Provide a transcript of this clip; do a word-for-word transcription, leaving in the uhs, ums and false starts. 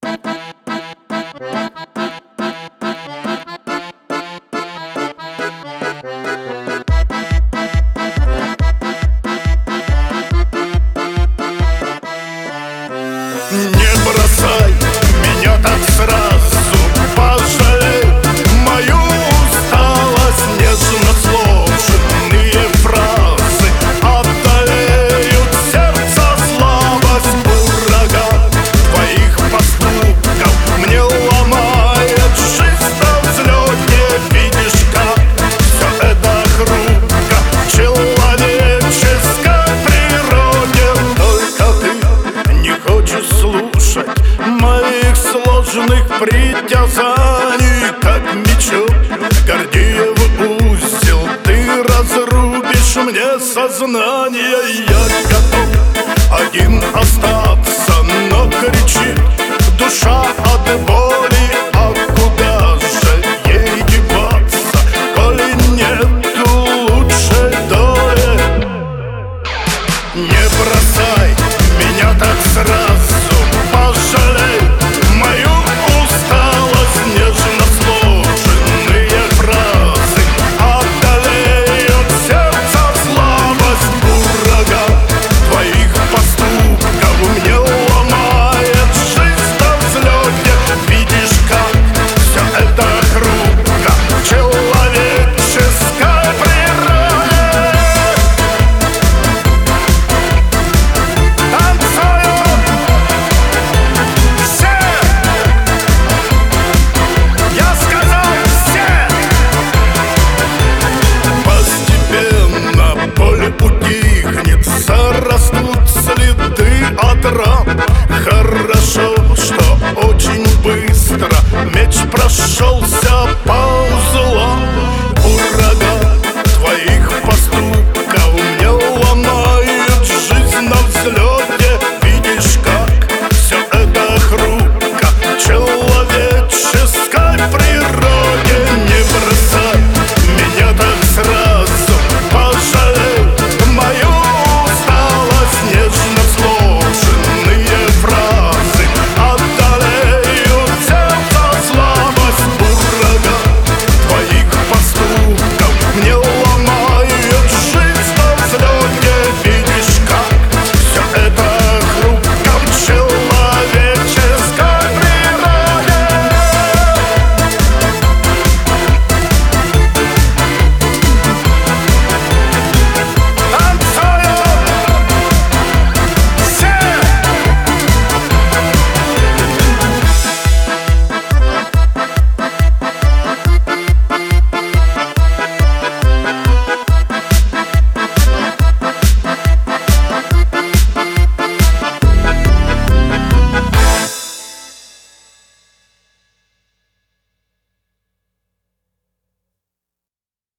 Не бросай меня так сразу, пожалей мою усталость. Нежно сложенные фразы одолеют сердце слабость. Ураган твоих поступков мне ломает жизнь на взлете. Видишь, как все это хрупко в человеческой природе. Только ты не хочешь слушать моих сложных притязаний. Как мечом Гордиев узел ты разрубишь мне сознание. Я готов один остаться, но кричит душа от боли. А куда же ей деваться, коли нету лучшей доли? Не бросай меня так сразу, пожалей мою усталость. Нежно сложенные фразы одолеют сердце слабость. Ураган твоих поступков мне ломает жизнь на взлете. Видишь, как все это хрупко в человеческой природе. Растут следы от ран. Хорошо, что очень быстро меч прошел